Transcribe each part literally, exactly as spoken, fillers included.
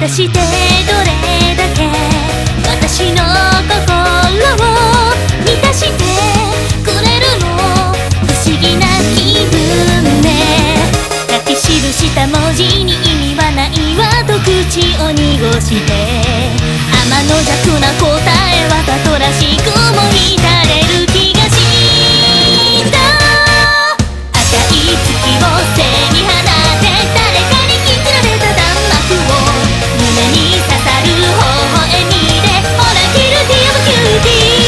たしてどれだけ私の心を満たしてくれるの。不思議な気分ね。書き記した文字に意味はないわと口を濁して天の弱な答えわざとらしくも満たれる気がした赤い月を背に放って誰かに禁じられた弾幕を胸に刺さる微笑みでほらキルティオブキューティー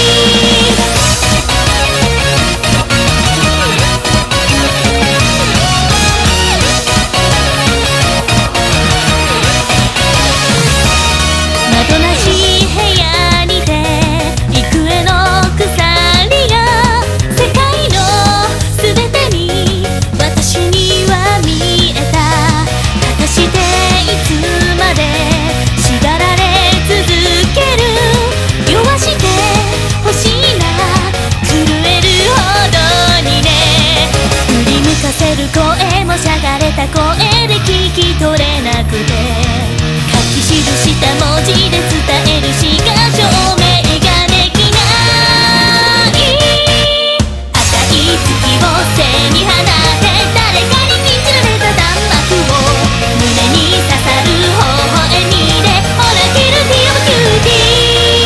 声もしゃがれた声で聞き取れなくて書き記した文字で伝えるしか証明ができない赤い月を背に放って誰かに禁じられた弾幕を胸に刺さる微笑みでほらキルティオブキューティー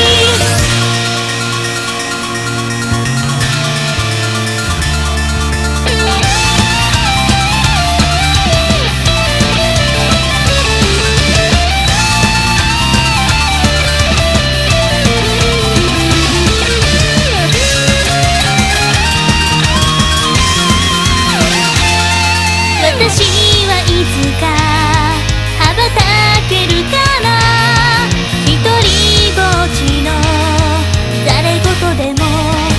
私はいつか羽ばたけるかな。一人ぼっちの誰事でも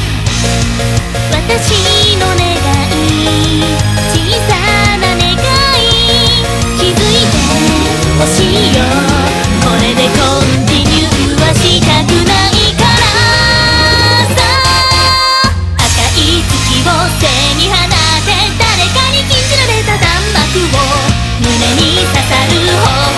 私の願い小さな願い気づいてほしいよ。これでコンティニューはしたくないからさ。赤い月を背に放って誰かに禁じられた弾幕を胸に刺さる方